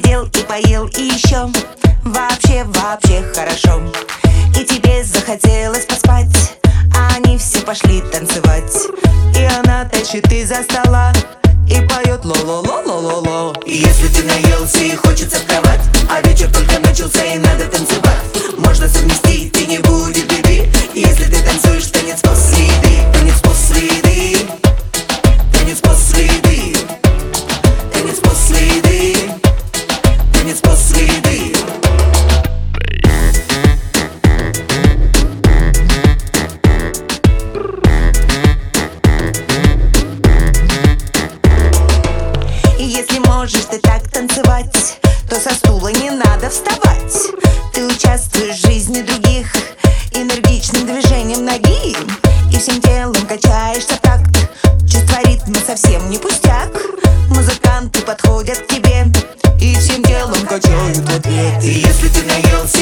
поглядел и поел, и еще вообще хорошо. И тебе захотелось поспать, а они все пошли танцевать. И она тащит из-за стола и поет ло-ло-ло-ло-ло-ло. Если ты наелся и хочется в кровать, а вечер только начался и надо танцевать, можно совместить и не будет беды. Если ты танцуешь танец после еды, танец после еды, танец после еды, танец после еды, танец после еды. И если можешь ты так танцевать, то со стула не надо вставать. Ты участвуешь в жизни других энергичным движением ноги, и всем телом качаешься в такт. Чувство ритма совсем не пустяк. Музыканты подходят к тебе и всем телом качают в ответ. И если ты наелся